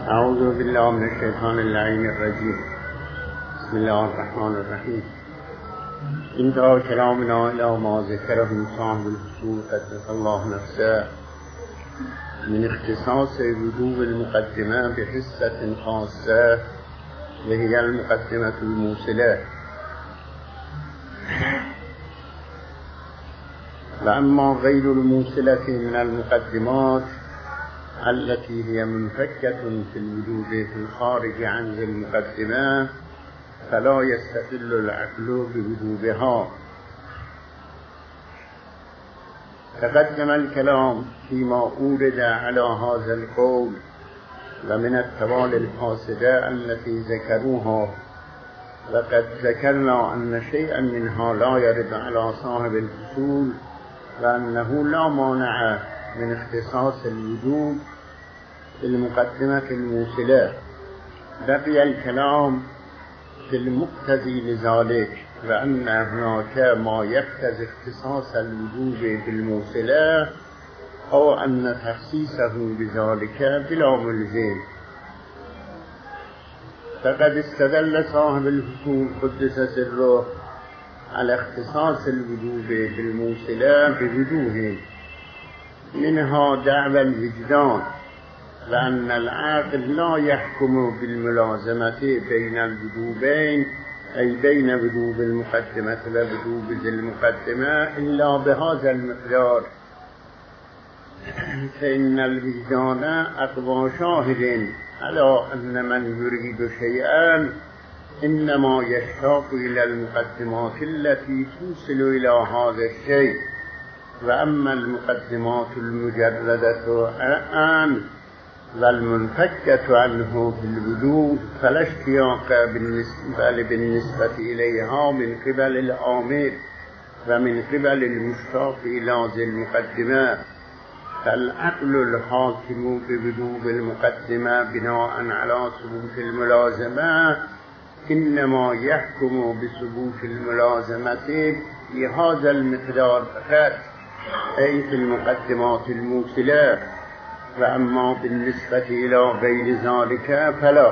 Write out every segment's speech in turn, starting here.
اعوذ بالله من الشیطان اللعین الرجیم. بسم الله الرحمن الرحیم. انتهى كلامنا إلى ما ذكره صاحب الفصول قدس الله نفسه من اختصاص وجوب المقدمة بحصة خاصة وهي المقدمة الموصلة. وأما غير الموصلة من المقدمات التي هي منفكة في الوجود في الخارج عن المقدمة فلا يستدل العقل بوجوبها. تقدم الكلام فيما أورد على هذا القول ومن التوالي الفاسدة التي ذكروها، وقد ذكرنا أن شيئا منها لا يرد على صاحب الفصول، وأنه لا مانع من اختصاص الوجوب بالمقدمة الموصلة. بقي الكلام في المقتضي لذلك، وأن هناك ما يقتضي اختصاص الوجوب بالموصلة أو أن تخصيصه بذلك بلا ملزم. فقد استدل صاحب الفصول قدس سره على اختصاص الوجوب بالموصلة بوجوه، منها دعوى الوجدان، لأن العقل لا يحكم بالملازمة بين الوجوبين، أي بين وجوب المقدمة ووجوب ذي المقدمة، إلا بهذا المقدار، فإن الوجدان أقوى شاهد على أن من يريد شيئا إنما يشتاق إلى المقدمات التي توصل إلى هذا الشيء. وأما المقدمات المجردة عنه والمنفكة عنه بالوجود فلا اشتياق بالنسبة إليها من قبل الآمر ومن قبل المشتاق إلى ذي المقدمة. فالعقل الحاكم بوجوب المقدمة بناء على ثبوت الملازمة إنما يحكم بثبوت الملازمة في هذا المقدار فقط، أي في المقدمات الموصلة. وأما بالنسبة إلى غير ذلك فلا.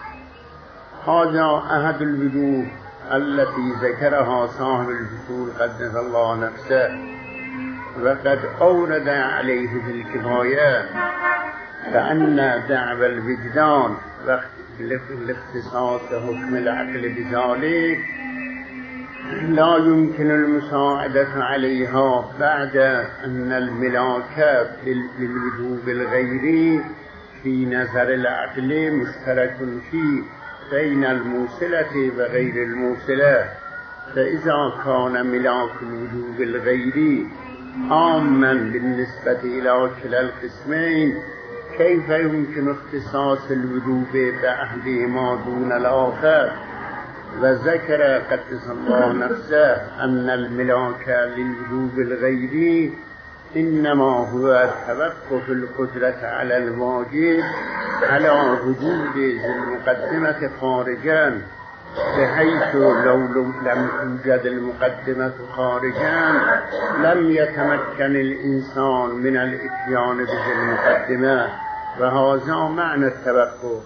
هذا أحد الوجوه التي ذكرها صاحب الفصول قدس الله نفسه، وقد أورد عليه في الكفاية فأن دعوى الوجدان لاختصاص حكم العقل بذلك لا يمكن المساعدة عليها بعد أن الملاك للوجوب الغيري في نظر العقل مشترك فيه بين الموصلة وغير الموصلة. فإذا كان ملاك الوجوب الغيري عاما بالنسبة إلى كلا القسمين، كيف يمكن اختصاص الوجوب بأحدهما دون الآخر؟ وذكر قدس الله نفسه أن الملاك للوجوب الغيري إنما هو توقف القدرة على الواجب على وجود ذي المقدمة خارجا، بحيث لو لم توجد المقدمة خارجا لم يتمكن الإنسان من الإتيان بذي المقدمة. وهذا معنى التوقف.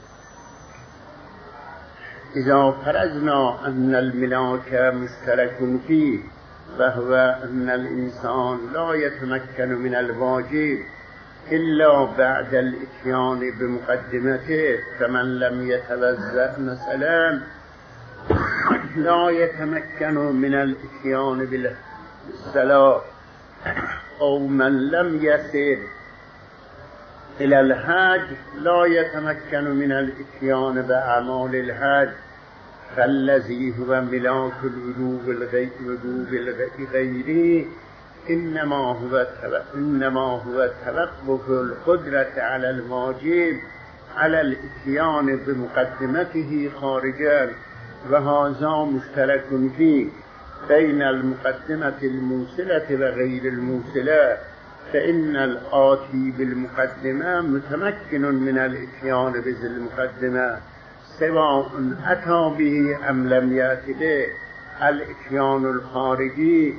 إذا فرضنا أن الملاك مشترك فيه، وهو أن الإنسان لا يتمكن من الواجب إلا بعد الإتيان بمقدمته، فمن لم يتوضأ مثلا لا يتمكن من الإتيان بالصلاة، أو من لم يسر إلى الحج لا يتمكن من الإتيان بأعمال الحج. فالذي هو ملاك الوجوب الغيري إنما هو توقف القدرة على الواجب على الإتيان بمقدمته خارجا، وهذا مشترك فيه بين المقدمة الموصلة وغير الموصلة. فإن الآتي بالمقدمة متمكن من الإتيان بذي المقدمة سواء أتى به أم لم يأت به. الإتيان الخارجي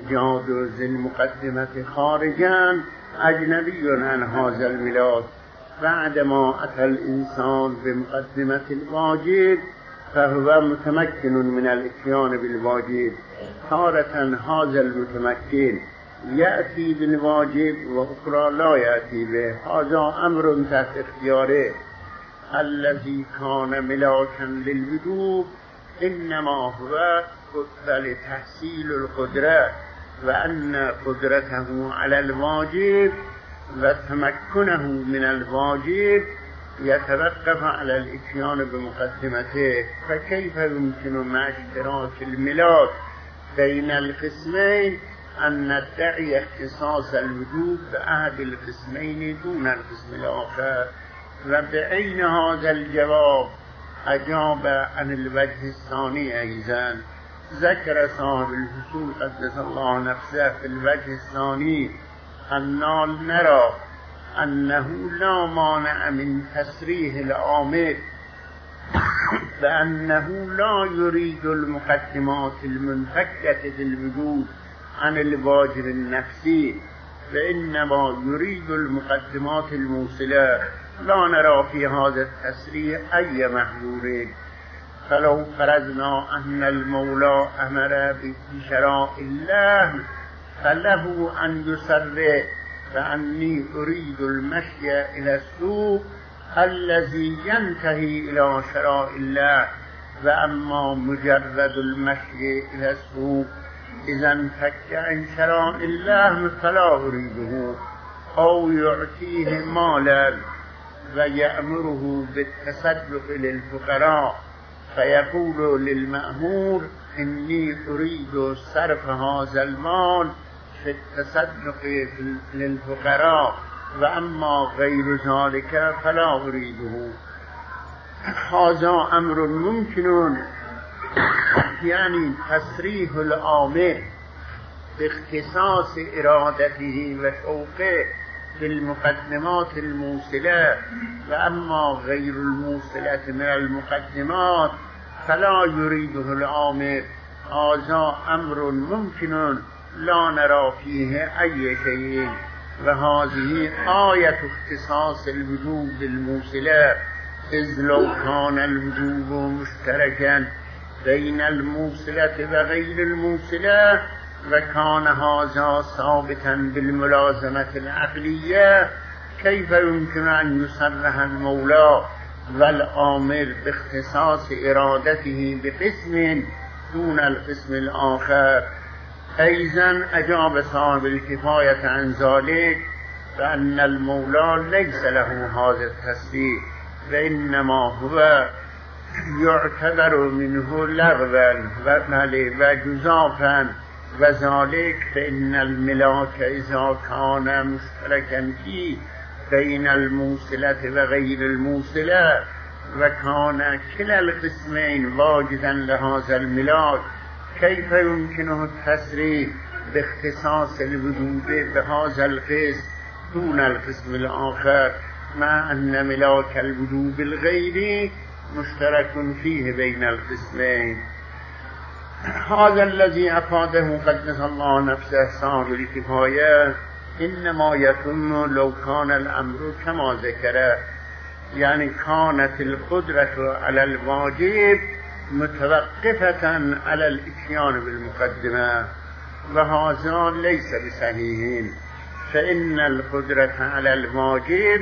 وإيجاد ذي المقدمة خارجا أجنبي عن هذا الملاك، بعدما أتى الإنسان بمقدمة الواجب فهو متمكن من الاتيان بالواجب. تارة هذا المتمكن يأتي بالواجب وأخرى لا يأتي به. هذا أمر تحت اختياره. الذي كان ملاكا للوجوب إنما هو لتحصيل القدرة، وأن قدرته على الواجب وتمكنه من الواجب يتوقف على الاتيان بمقدمته. فكيف يمكن مع اشتراك الملاك بين القسمين أن ندعي اختصاص الوجوب بأحد القسمين دون القسم الآخر؟ وبعين هذا الجواب أجاب عن الوجه الثاني أيضا. ذكر صاحب الفصول قدس الله نفسه في الوجه الثاني أننا نرى أنه لا مانع من تصريح العامل بأنه لا يريد المقدمات المنفكة بالوجود عن الواجب النفسي، فإنما يريد المقدمات الموصلة. لا نرى في هذا التصريح أي محظور. فلو فرضنا أن المولى أمر بشراء الله فله أن يصرح فأني أريد المشي إلى السوق الذي ينتهي إلى شراء الله، وأما مجرد المشي إلى السوق إذا انفك عن شراء الله فلا أريده. أو يعطيه مالا ويأمره بالتصدق للفقراء فيقول للمأمور إني أريد صرف هذا المال في التصدق للفقراء، وأما غير ذلك فلا أريده. هذا أمر ممكن، يعني تصريح العامل باختصاص إرادته وشوقه بالمقدمات الموصلة، وأما غير الموصلة من المقدمات فلا يريده العامل. هذا أمر ممكن لا نرى فيه أي شيء. وهذه آية اختصاص الوجوب بالموصلة، إذ لو كان الوجوب مشتركا بين الموصلة وغير الموصلة وكان هذا ثابتا بالملازمة العقلية كيف يمكن أن يصرح المولى والآمر باختصاص إرادته بقسم دون القسم الآخر؟ أيضا أجاب صاحب الكفاية عن ذلك بأن المولى ليس له هذا التصريح، وإنما هو يعتبر منه لغوا وجزافا، وذلك فإن الملاك إذا كان مشتركا فيه بين الموصلة وغير الموصلة وكان كلا القسمين واجدا لهذا الملاك كيف يمكنه التصريح باختصاص الوجوب بهذا القسم دون القسم الآخر، مع أن ملاك الوجوب الغيري مشترك فيه بين القسمين. هذا الذي أفاده قدس الله نفسه صاحب الكفاية إنما يتم لو كان الأمر كما ذكره، يعني كانت القدرة على الواجب متوقفة على الاتيان بالمقدمة، وهذا ليس بصحيح، فإن القدرة على الواجب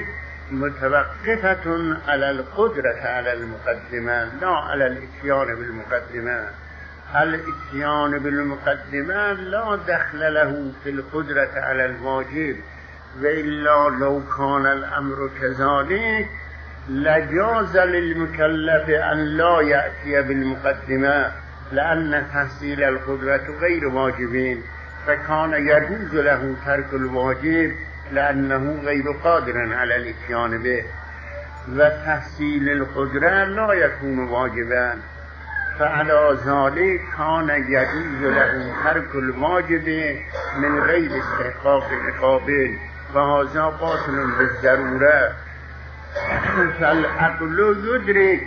متوقفة على القدرة على المقدمة لا على الاتيان بالمقدمة. الاتيان بالمقدمة لا دخل له في القدرة على الواجب، وإلا لو كان الأمر كذلك لجاز للمكلف أن لا يأتي بالمقدمة، لأن تحصيل القدرة غير واجبين، فكان يجوز له ترك الواجب لأنه غير قادر على الاتيان به، وتحصيل القدرة لا يكون واجبا، فعلى ذلك كان يجوز له ترك الواجب من غير استحقاق عقابه، وهذا باطل بالضرورة. فالعقل يدرك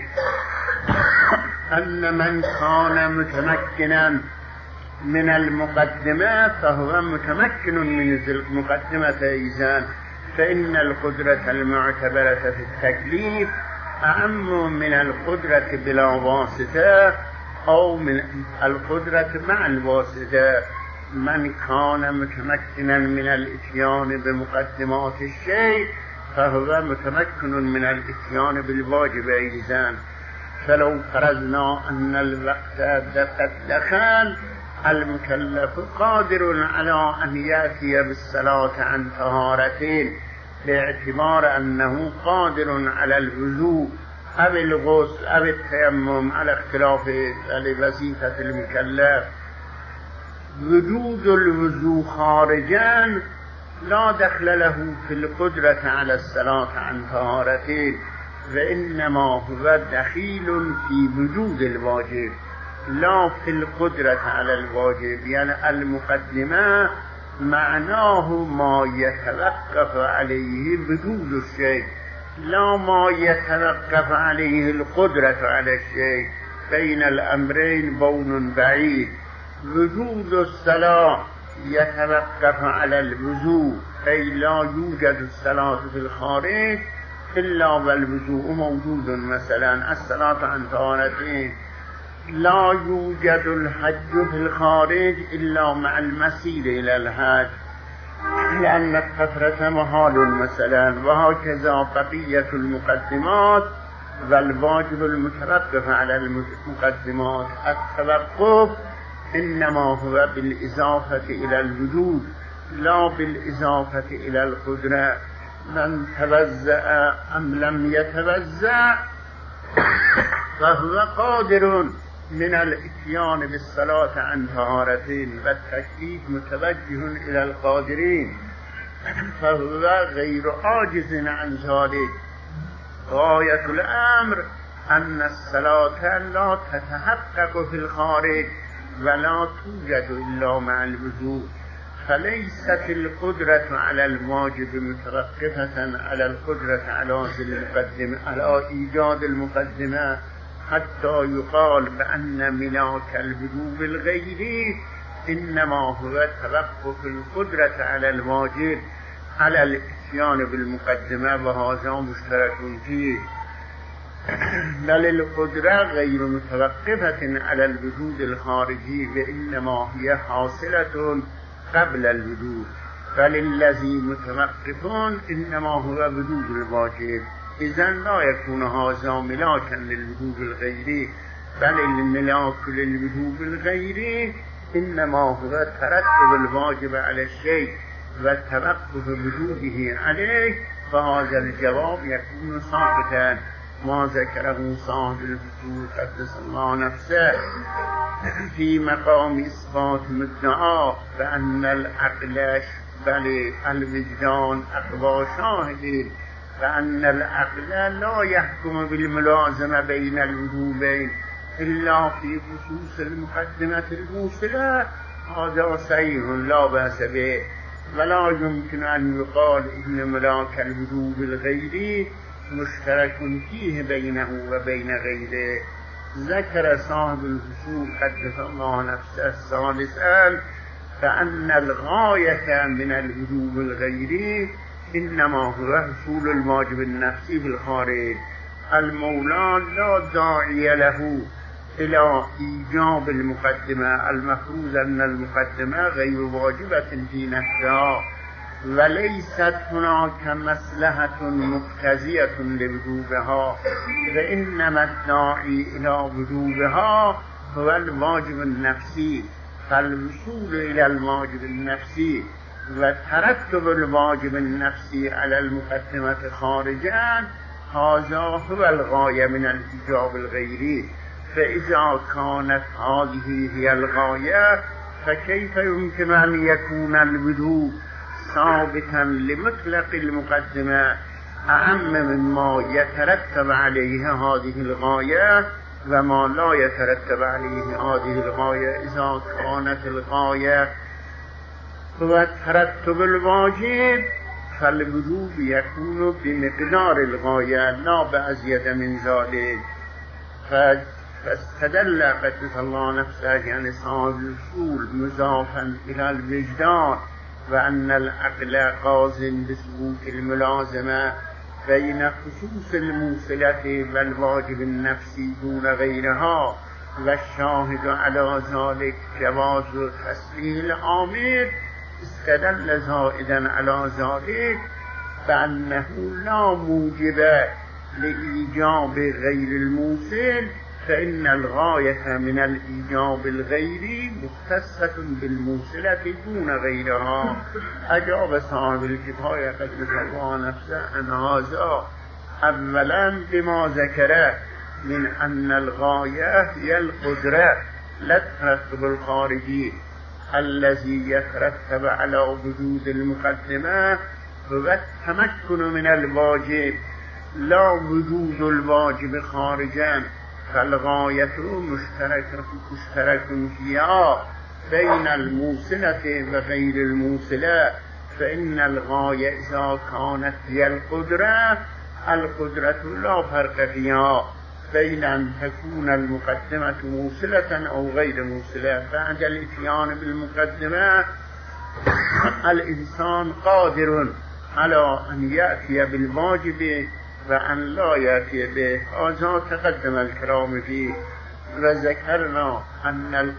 أن من كان متمكنا من المقدمة فهو متمكن من المقدمة أيضا، فإن القدرة المعتبرة في التكليف أعم من القدرة بلا واسطة أو من القدرة مع الواسطة. من كان متمكنا من الاتيان بمقدمات الشيء فهو متمكن من الاتيان بالواجب أيضا. فلو فرضنا أن الوقت قد دخل المكلف قادر على أن يأتي بالصلاة عن طهارتين باعتبار أنه قادر على الوضوء أو الغسل أو التيمم على اختلاف وظيفة المكلف. وجود الوضوء خارجا لا دخل له في القدرة على الصلاة عن طهارتين، وإنما هو دخيل في وجود الواجب لا في القدرة على الواجب. يعني المقدمة معناه ما يتوقف عليه وجود الشيء لا ما يتوقف عليه القدرة على الشيء. بين الأمرين بون بعيد. وجود الصلاة يتوقف على الوضوء، أي لا يوجد الصلاة في الخارج إلا والوضوء موجود. مثلا الصلاة عن طهارتين. لا يوجد الحج في الخارج إلا مع المسير إلى الحج لأن الكثرة محال مثلا. وهكذا بقية المقدمات. والواجب المتوقف على المقدمات التوقف إنما هو بالإضافة إلى الوجود لا بالإضافة إلى القدرة. من توزع أم لم يتوزع فهو قادر من الاتيان بالصلاة عن طهارتين، والتكليف متوجه إلى القادرين فهو غير عاجز عن ذلك. غاية الأمر أن الصلاة لا تتحقق في الخارج ولا توجد إلا مع الوضوء. فليست القدرة على الواجب متوقفة على القدرة على إيجاد المقدمة حتى يقال بأن ملاك الوجوب الغيري إنما هو توقف القدرة على الواجب على الاتيان بالمقدمة، وهذا مشترك فيه. بل القدرة غير متوقفة على الوجود الخارجي وإنما هي حاصلة قبل الوجود. فللذي متوقف إنما هو وجود الواجب. إذن لا يكون هذا ملاكا للوجود الغيري، بل الملاك للوجود الغيري إنما هو ترتب الواجب على الشيء وتوقف وجوده عليه. فهذا الجواب يكون ثابتا ما ذكره صاحب الفتوح قدس الله نفسه في مقام إثبات مدعا بأن العقل بل الوجدان أقوى شاهدين، فأن العقل لا يحكم بالملازمة بين الوجوبين إلا في خصوص المقدمة الموصلة. هذا صحيح لا بأس به، ولا يمكن أن يقال إن ملاك الوجوب الغيري مشترك فيه بينه وبين غيره. ذكر صاحب الفصول قدس الله نفسه الثالثا فأن الغاية من الوجوب الغيري إنما هو حصول الواجب النفسي في الخارج. المولى لا داعي له إلى إيجاب المقدمة. المفروض أن المقدمة غير واجبة في نفسها، وليست هناك مصلحة مقتضية لوجوبها، فإنما الداعي إلى وجوبها هو الواجب النفسي. فالوصول إلى الواجب النفسي وترتب الواجب النفسي على المقدمة خارجا هذا هو الغاية من الإيجاب الغيري. فإذا كانت هذه هي الغاية فكيف يمكن أن يكون الوجوب ثابتا لمطلق المقدمة أعم مما يترتب عليه هذه الغاية وما لا يترتب عليه هذه الغاية؟ إذا كانت الغاية هو ترتب الواجب فالوجوب يكون بمقدار الغاية لا بأزيد من ذلك. فاستدل قدس الله نفسه يعني صاحب الأصول مضافا إلى الوجدان و ان العقل قاض بثبوت الملازمه بین خصوص الموصلة و الواجب النفسی دون غیرها و الشاهد علی ذلك جواز تسلیح الآمر استدل زائدا علی ذلك بأنه لا موجب لإيجاب غير الموصل فإن الغاية من الإيجاب الغيري مختصة بالموصلة دون غيرها. أجاب صاحب الكفاية قدس الله نفسه عن هذا أولا بما ذكر من أن الغاية هي القدرة لا الترتب الخارجي الذي يترتب على وجود المقدمة هو التمكن من الواجب لا وجود الواجب خارجا، فالغاية مشترك فيها بين الموصلة وغير الموصلة، فإن الغاية إذا كانت هي القدرة لا فرق فيها بين أن تكون المقدمة موصلة أو غير موصلة. بعد الإتيان بالمقدمة الإنسان قادر على أن يأتي بالواجب وأن لا يأتي به. هذا تقدم الكلام فيه، وذكرنا أن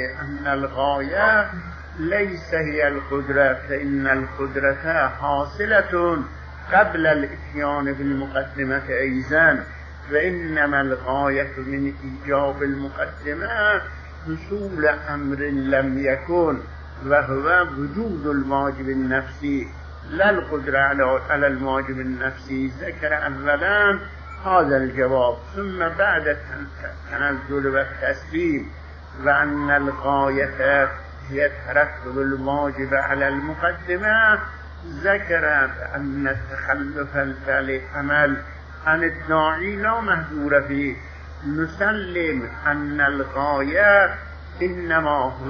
الغاية ليس هي القدرة، فإن القدرة حاصلة قبل الإتيان بالمقدمة أيضا، وإنما الغاية من إيجاب المقدمة حصول أمر لم يكن وهو وجود الواجب النفسي لا القدرة على الواجب النفسي. ذكر أولا هذا الجواب، ثم بعد التنزل والتسليم وأن الغاية هي ترتب الواجب على المقدمة، ذكر أن التخلف العمل عن الداعي لا مهدور فيه. نسلم أن الغاية إنما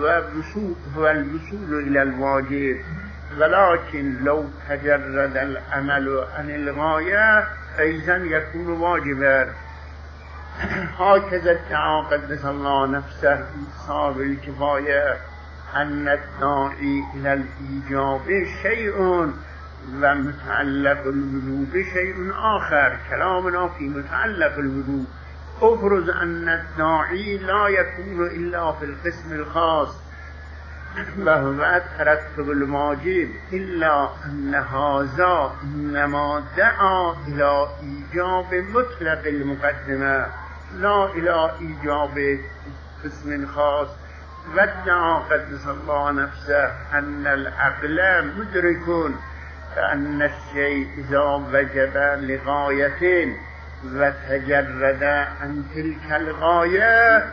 هو الوصول إلى الواجب، ولكن لو تجرد العمل عن الغاية أيضا يكون واجبا. هكذا ادعى قدس الله نفسه صاحب الكفاية أن الداعي إلى الإيجاب شيء ومتعلق الوجوب شيء آخر. كلامنا في متعلق الوجوب. أفرض أن الداعي لا يكون إلا في القسم الخاص وهو ترتب الواجب، إلا أن هذا إنما دعا إلى إيجاب مطلق المقدمة لا إلى إيجاب قسم خاص. وادعى قدس الله نفسه أن العقل مدرك أن الشيء إذا وجب لغاية وتجرد عن تلك الغاية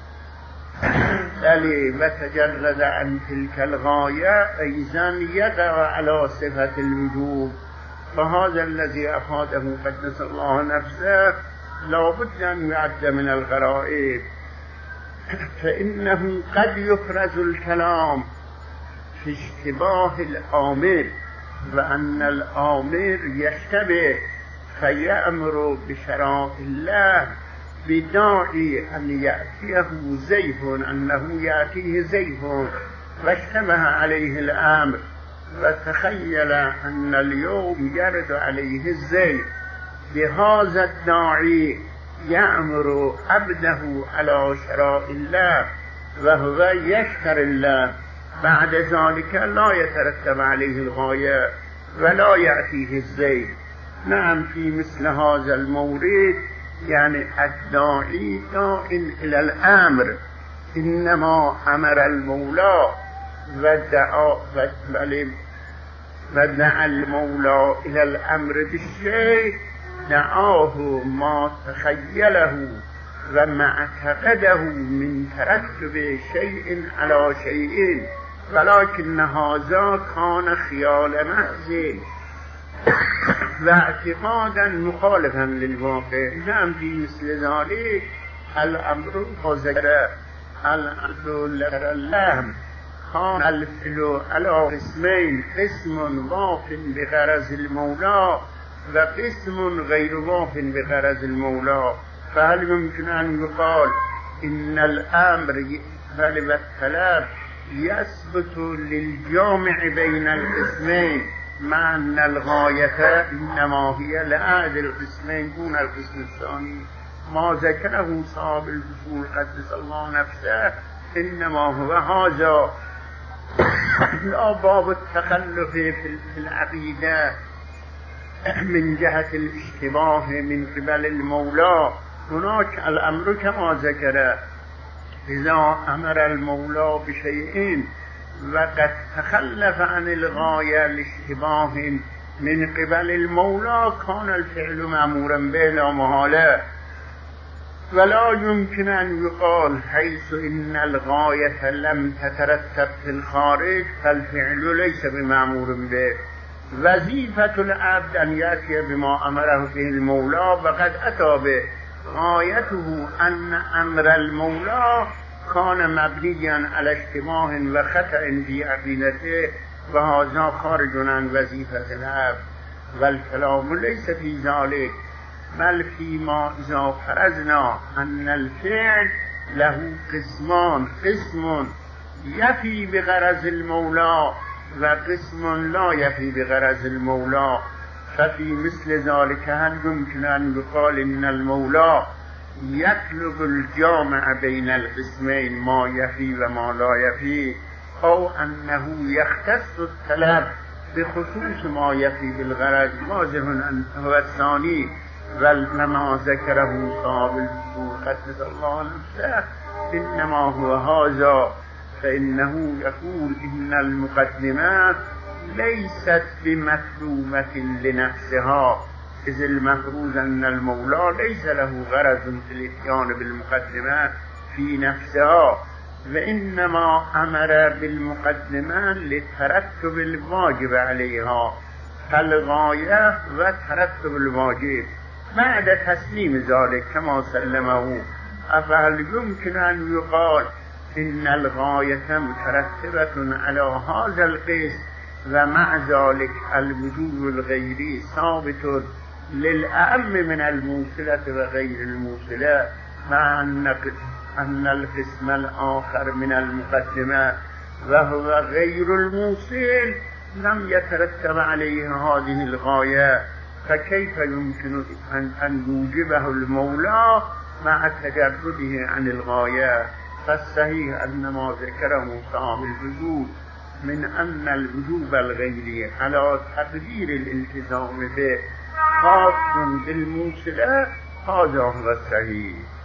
وتجرد عن تلك الغاية أيضا يقع على صفة الوجوب. فهذا الذي أفاده قدس الله نفسه لا بد أن يعد من الغرائب، فإنه قد يفرز الكلام في اشتباه الآمر، وأن الآمر يشتبه فيأمر بشرع الله بداعي أن يأتيه زيف، أنه يأتيه زيف واشتبه عليه الأمر وتخيل أن اليوم يرد عليه الزيف، بهذا الداعي يأمر عبده على شرع الله وهو يشكر الله. بعد ذلك لا يترتب عليه الغاية ولا يأتيه الزيف. نعم، في مثل هذا المورد يعني الداعي داع إلى الأمر، إنما أمر المولى ودعا المولى إلى الأمر بالشيء، دعاه ما تخيله وما اعتقده من ترتب شيء على شيء، ولكن هذا كان خيال محض واعتقادا مخالفا للواقع. نعم، في مثل ذلك الأمر فذكر الأمر لهم كان الفعل على قسمين، قسم واف بغرض المولى وقسم غير واف بغرض المولى. فهل يمكن أن يقال إن الأمر يقبل والطلب يثبت للجامع بين القسمين مع أن الغاية إنما هي لأحد القسمين دون القسم الثاني. ما ذكره صاحب الفصول قدس الله نفسه إنما هو هذا لا باب التخلف في العقيدة من جهة الاشتباه من قبل المولى. هناك الأمر كما ذكر إذا أمر المولى بشيء وقد تخلف عن الغاية لاشتباه من قبل المولى كان الفعل مأمورا به لا محالة، ولا يمكن أن يقال حيث إن الغاية لم تترتب في الخارج فالفعل ليس بمأمور به. وظيفة العبد أن يأتي بما أمره به المولى وقد أتى به. غايته أن أمر المولى كان مبنيا على اشتباه وخطأ في عقيدته وهذا خارج عن وظيفة العبد، والكلام ليس في ذلك بل فيما إذا فرضنا أن الفعل له قسمان، قسم يفي بغرض المولى وقسم لا يفي بغرض المولى، ففي مثل ذلك هل يمكن أن يقال إن المولى يطلب الجامع بين القسمين ما يفي وما لا يفي، أو أنه يختص الطلب بخصوص ما يفي بالغرض؟ واضح أن هو الثاني، وما ذكره صاحب الفصول قدس الله نفسه إنما هو هذا، فإنه يقول إن المقدمات ليست بمطلوبة لنفسها، إذ المفروض أن المولى ليس له غرض في الاتيان بالمقدمات في نفسها، وإنما أمر بالمقدمات لترتب الواجب عليها، فالغاية وترتب الواجب بعد تسليم ذلك كما سلمه. أفهل يمكن أن يقال إن الغاية مترتبة على هذا القسم ومع ذلك الوجود الغيري ثابت للأهم من الموصلة وغير الموصلة، مع أن القسم الآخر من المقدمة وهو غير الموصل لم يترتب عليه هذه الغاية، فكيف يمكن أن يوجبه المولى مع تجرده عن الغاية؟ فالصحيح أن ما ذكره صاحب الوجود من أن الوجوب الغيري على تقدير الالتزام به خاص بالموصلة هذا هو الصحيح.